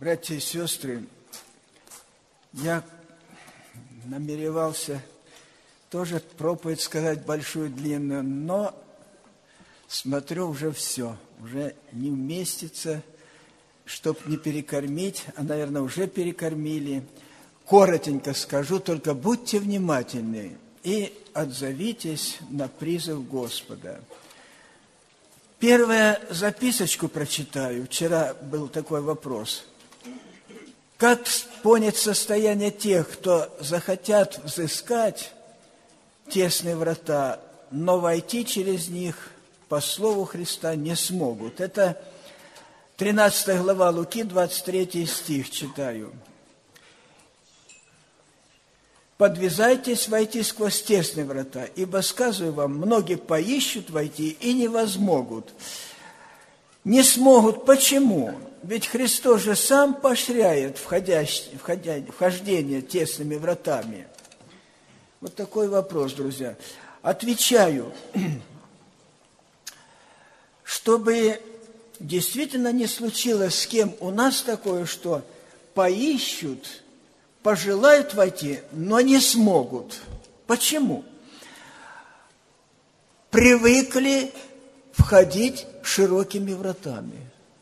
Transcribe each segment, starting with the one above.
Братья и сестры, я намеревался тоже проповедь сказать большую, длинную, но смотрю, уже все, уже не вместится, чтоб не перекормить, а, наверное, уже перекормили. Коротенько скажу, только будьте внимательны и отзовитесь на призыв Господа. Первую записочку прочитаю. Вчера был такой вопрос. Как понять состояние тех, кто захотят взыскать тесные врата, но войти через них по слову Христа не смогут? Это 13 глава Луки, 23 стих читаю. «Подвязайтесь войти сквозь тесные врата, ибо, сказываю вам, многие поищут войти и не возмогут». Не смогут. Почему? Ведь Христос же сам поощряет вхождение тесными вратами. Вот такой вопрос, друзья. Отвечаю, чтобы действительно не случилось с кем у нас такое, что поищут, пожелают войти, но не смогут. Почему? Привыкли входить широкими вратами.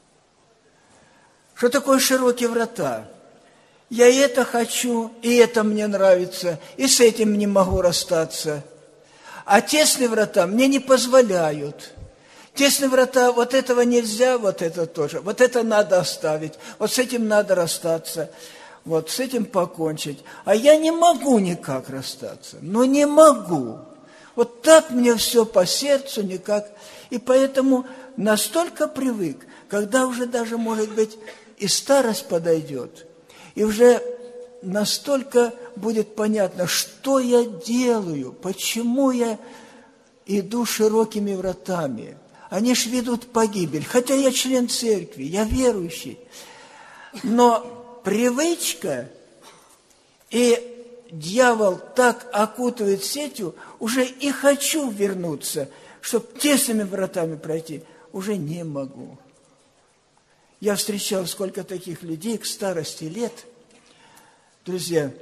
Что такое широкие врата? Я и это хочу, и это мне нравится, и с этим не могу расстаться. А тесные врата мне не позволяют. Тесные врата, вот этого нельзя, вот это тоже. Вот это надо оставить, вот с этим надо расстаться. Вот с этим покончить. А я не могу никак расстаться. Ну, не могу. Вот так мне все по сердцу никак. И поэтому настолько привык, когда уже даже, может быть, и старость подойдет, и уже настолько будет понятно, что я делаю, почему я иду широкими вратами. Они ж ведут погибель. Хотя я член церкви, я верующий. Но привычка, и дьявол так окутывает сетью, уже и хочу вернуться, чтобы тесными вратами пройти, уже не могу. Я встречал сколько таких людей к старости лет. Друзья,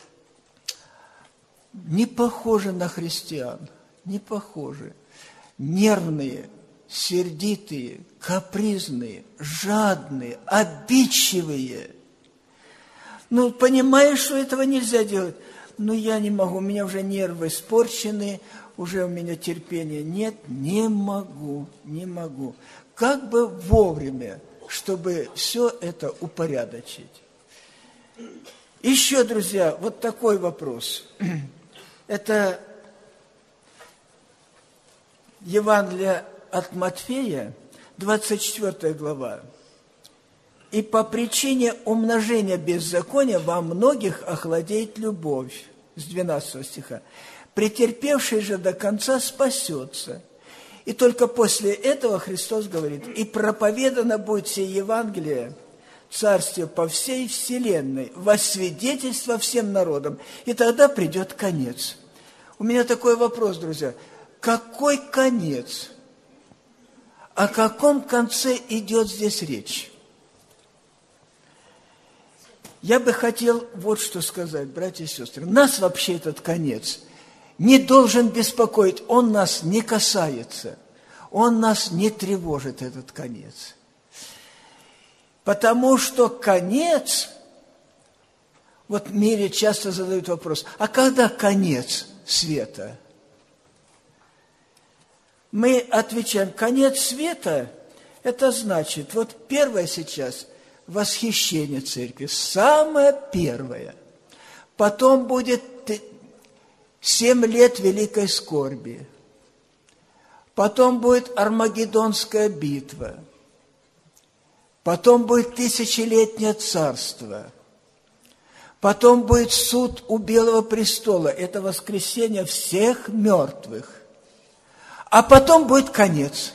не похожи на христиан, не похожи. Нервные, сердитые, капризные, жадные, обидчивые. Ну, понимаешь, что этого нельзя делать? Но я не могу, у меня уже нервы испорчены, уже у меня терпения нет, не могу. Как бы вовремя, чтобы все это упорядочить. Еще, друзья, вот такой вопрос. Это Евангелие от Матфея, 24 глава. «И по причине умножения беззакония во многих охладеет любовь». С 12 стиха. «Претерпевший же до конца спасется». И только после этого Христос говорит: «И проповедано будет сие Евангелие, Царствие по всей вселенной, во свидетельство всем народам, и тогда придет конец». У меня такой вопрос, друзья. Какой конец? О каком конце идет здесь речь? Я бы хотел вот что сказать, братья и сестры. Нас вообще этот конец не должен беспокоить, он нас не касается, он нас не тревожит, этот конец. Потому что конец, вот в мире часто задают вопрос, а когда конец света? Мы отвечаем, конец света, это значит, вот первое сейчас – восхищение церкви, самое первое. Потом будет 7 лет великой скорби. Потом будет Армагеддонская битва. Потом будет тысячелетнее царство. Потом будет суд у Белого престола. Это воскресение всех мертвых. А потом будет конец.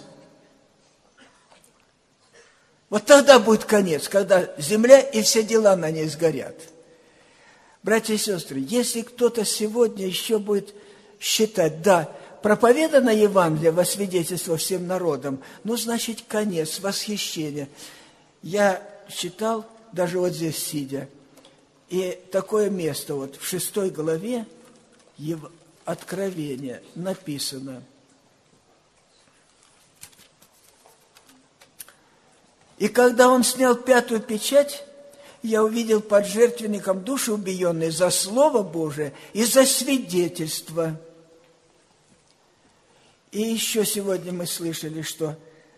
Вот тогда будет конец, когда земля и все дела на ней сгорят. Братья и сестры, если кто-то сегодня еще будет считать, да, проповедано Евангелие во свидетельство всем народам, ну, значит, конец, восхищение. Я читал даже вот здесь сидя. И такое место, вот в 6 главе Откровения написано: «И когда он снял 5-ю печать, я увидел под жертвенником души убиенные за Слово Божие и за свидетельство». И еще сегодня мы слышали, что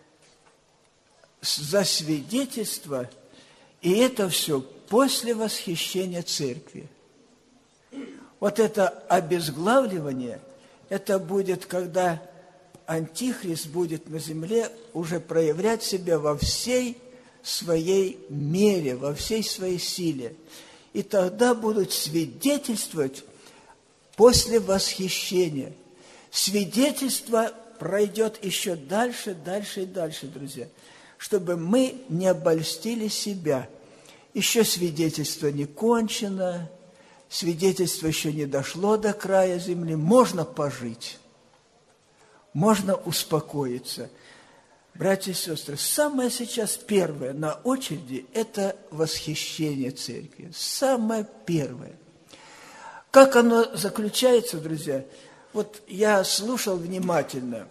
за свидетельство, и это все после восхищения церкви. Вот это обезглавливание, это будет, когда Антихрист будет на земле уже проявлять себя во всей своей мере, во всей своей силе. И тогда будут свидетельствовать после восхищения. Свидетельство пройдет еще дальше, дальше и дальше, друзья, чтобы мы не обольстили себя. Еще свидетельство не кончено, свидетельство еще не дошло до края земли. Можно пожить, можно успокоиться. Братья и сестры, самое сейчас первое на очереди – это восхищение церкви. Самое первое. Как оно заключается, друзья? Вот я слушал внимательно.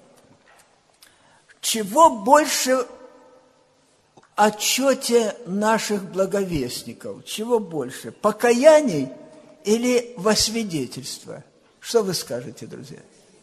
Чего больше в отчете наших благовестников? Чего больше? Покаяний или во свидетельство? Что вы скажете, друзья?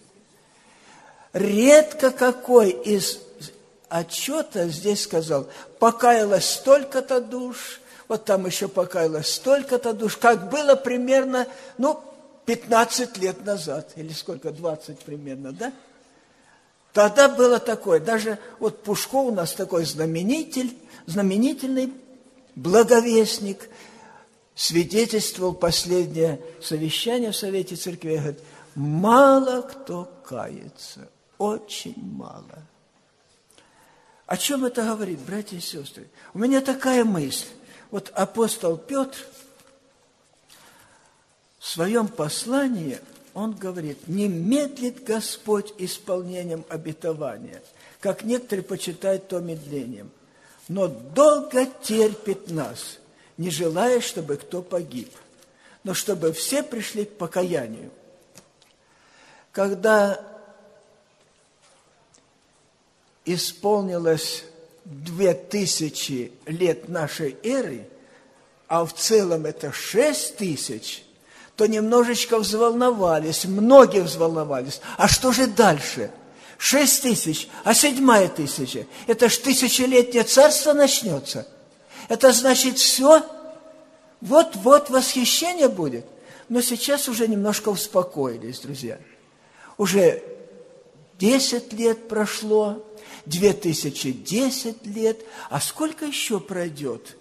Редко какой из отчета здесь сказал: покаялось столько-то душ, вот там еще покаялось столько-то душ, как было примерно, 15 лет назад, или сколько, 20 примерно, да? Тогда было такое, даже вот Пушков у нас такой знаменительный благовестник, свидетельствовал последнее совещание в Совете Церкви, говорит: мало кто кается, очень мало. О чем это говорит, братья и сестры? У меня такая мысль. Вот апостол Петр в своем послании, он говорит: не медлит Господь исполнением обетования, как некоторые почитают то медлением, но долго терпит нас, не желая, чтобы кто погиб, но чтобы все пришли к покаянию. Когда исполнилось 2000 лет нашей эры, а в целом это 6000, то немножечко взволновались, многие взволновались. А что же дальше? 6000, а 7000, это ж тысячелетнее царство начнется. Это значит все, вот-вот восхищение будет. Но сейчас уже немножко успокоились, друзья. Уже 10 лет прошло, 2010 лет, а сколько еще пройдет?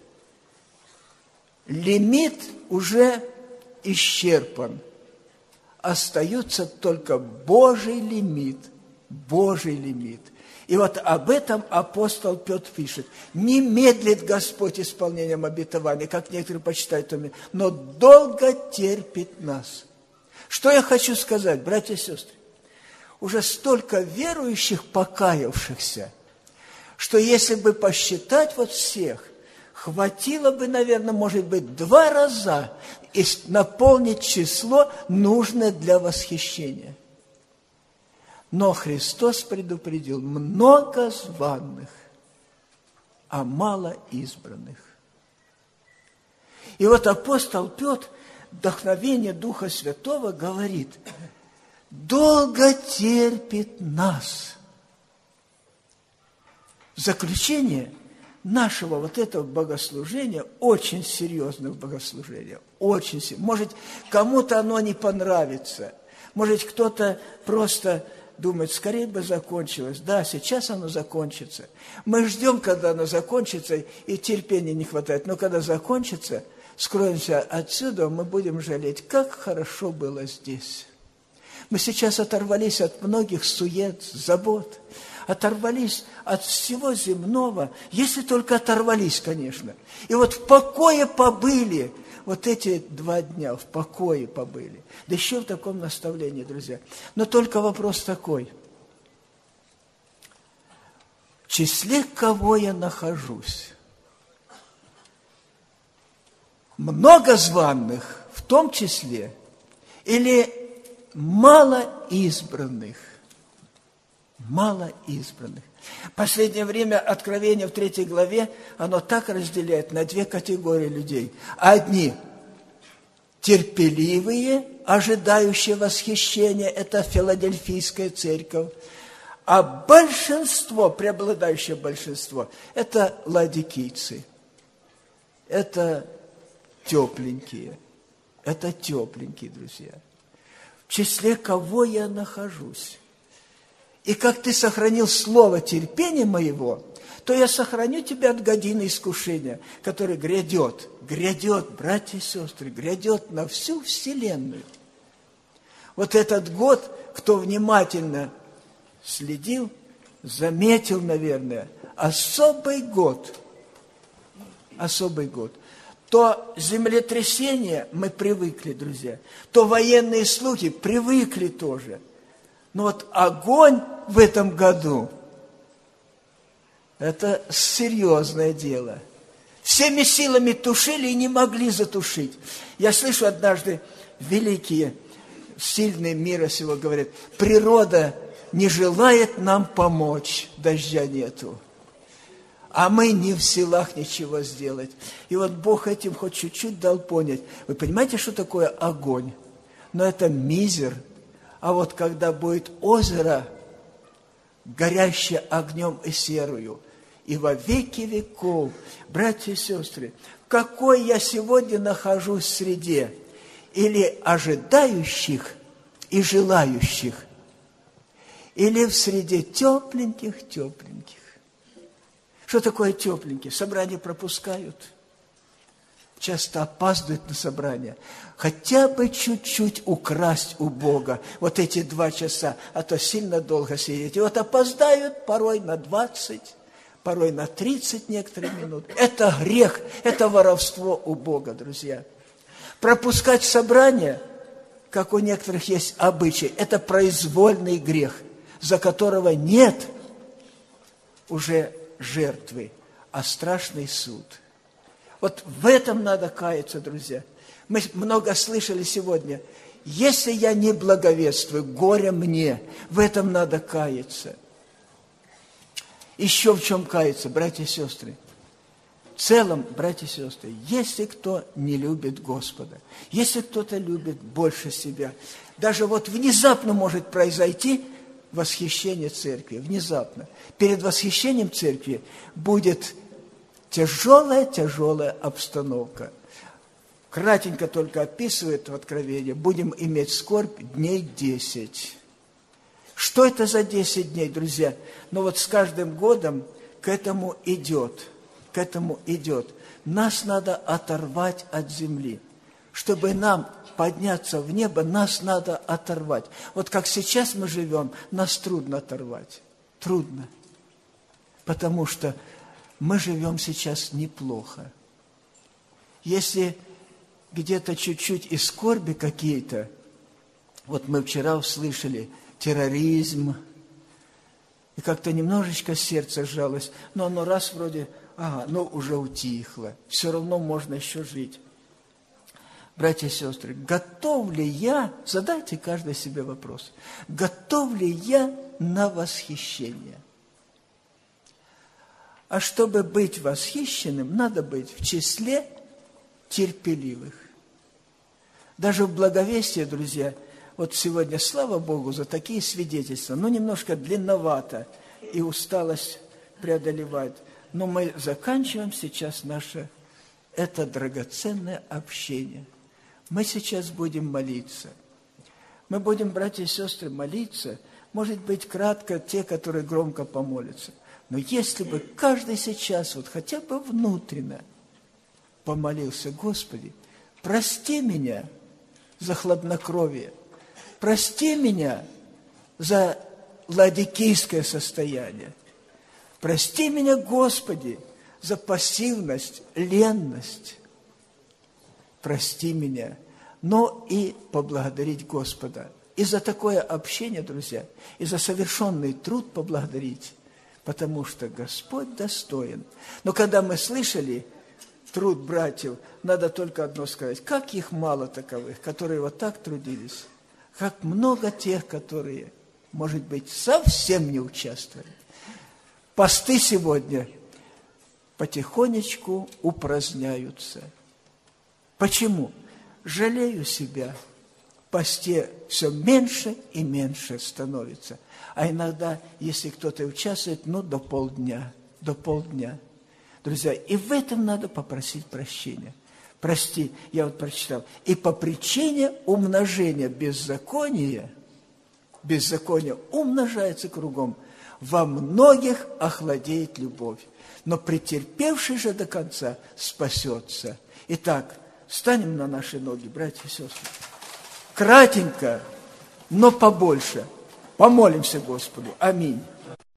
Лимит уже исчерпан. Остается только Божий лимит. Божий лимит. И вот об этом апостол Петр пишет: не медлит Господь исполнением обетования, как некоторые почитают, но долго терпит нас. Что я хочу сказать, братья и сестры? Уже столько верующих, покаявшихся, что если бы посчитать вот всех, хватило бы, наверное, может быть, 2 раза и наполнить число, нужное для восхищения. Но Христос предупредил: много званых, а мало избранных. И вот апостол Петр, вдохновение Духа Святого, говорит: долго терпит нас. Заключение нашего вот этого богослужения, очень серьезного богослужения, очень серьезного. Может, кому-то оно не понравится, может, кто-то просто думает: скорее бы закончилось. Да, сейчас оно закончится. Мы ждем, когда оно закончится, и терпения не хватает. Но когда закончится, скроемся отсюда, мы будем жалеть, как хорошо было здесь. Мы сейчас оторвались от многих сует, забот, оторвались от всего земного, если только оторвались, конечно. И вот в покое побыли, вот эти 2 дня в покое побыли. Да еще в таком наставлении, друзья. Но только вопрос такой: в числе кого я нахожусь? много званых в том числе, или мало избранных? Мало избранных. В последнее время Откровение в 3 главе, оно так разделяет на 2 категории людей. Одни терпеливые, ожидающие восхищения, это Филадельфийская церковь. А большинство, преобладающее большинство, это ладикийцы. Это тепленькие. Это тепленькие, друзья. В числе кого я нахожусь? И как ты сохранил слово терпения моего, то я сохраню тебя от годины искушения, который грядет, братья и сестры, грядет на всю вселенную. Вот этот год, кто внимательно следил, заметил, наверное, особый год. То землетрясение мы привыкли, друзья, то военные слухи привыкли тоже. Но вот огонь в этом году – это серьезное дело. Всеми силами тушили и не могли затушить. Я слышу однажды великие, сильные мира сего говорят, природа не желает нам помочь, дождя нету. А мы не в силах ничего сделать. И вот Бог этим хоть чуть-чуть дал понять. Вы понимаете, что такое огонь? Но это мизер. А вот когда будет озеро, горящее огнем и серою, и во веки веков, братья и сестры, в какой я сегодня нахожусь среде? Или ожидающих и желающих, или в среде тепленьких. Что такое тепленькие? Собрания пропускают. Часто опаздывают на собрание. Хотя бы чуть-чуть украсть у Бога вот эти 2 часа, а то сильно долго сидеть. И вот опоздают порой на 20, порой на 30 некоторые минуты. Это грех, это воровство у Бога, друзья. Пропускать собрание, как у некоторых есть обычай, это произвольный грех, за которого нет уже жертвы, а страшный суд. Вот в этом надо каяться, друзья. Мы много слышали сегодня. Если я не благовествую, горе мне. В этом надо каяться. Еще в чем каяться, братья и сестры? В целом, братья и сестры, если кто не любит Господа, если кто-то любит больше себя, даже вот внезапно может произойти восхищение церкви, внезапно. Перед восхищением церкви будет тяжелая обстановка. Кратенько только описывает в Откровении, будем иметь скорбь дней 10. Что это за 10 дней, друзья? Но вот с каждым годом к этому идет. Нас надо оторвать от земли. Чтобы нам подняться в небо, нас надо оторвать. Вот как сейчас мы живем, нас трудно оторвать. Трудно. Потому что мы живем сейчас неплохо. Если где-то чуть-чуть и скорби какие-то, вот мы вчера услышали терроризм, и как-то немножечко сердце сжалось, но оно раз вроде, уже утихло, все равно можно еще жить. Братья и сестры, готов ли я, задайте каждый себе вопрос, готов ли я на восхищение? А чтобы быть восхищенным, надо быть в числе терпеливых. Даже в благовестии, друзья, вот сегодня, слава Богу, за такие свидетельства, немножко длинновато, и усталость преодолевает. Но мы заканчиваем сейчас это драгоценное общение. Мы сейчас будем молиться. Мы будем, братья и сестры, молиться, может быть, кратко те, которые громко помолятся. Но если бы каждый сейчас хотя бы внутренно помолился: Господи, прости меня за хладнокровие, прости меня за ладикийское состояние, прости меня, Господи, за пассивность, ленность, прости меня, но и поблагодарить Господа. И за такое общение, друзья, и за совершенный труд поблагодарить, потому что Господь достоин. Но когда мы слышали труд братьев, надо только одно сказать. Как их мало таковых, которые вот так трудились. Как много тех, которые, может быть, совсем не участвовали. Посты сегодня потихонечку упраздняются. Почему? Жалею себя. В посте все меньше и меньше становится. А иногда, если кто-то участвует, до полдня. Друзья, и в этом надо попросить прощения. Прости, я вот прочитал. И по причине умножения беззакония умножается кругом. Во многих охладеет любовь, но претерпевший же до конца спасется. Итак, встанем на наши ноги, братья и сестры. Кратенько, но побольше. Помолимся Господу. Аминь.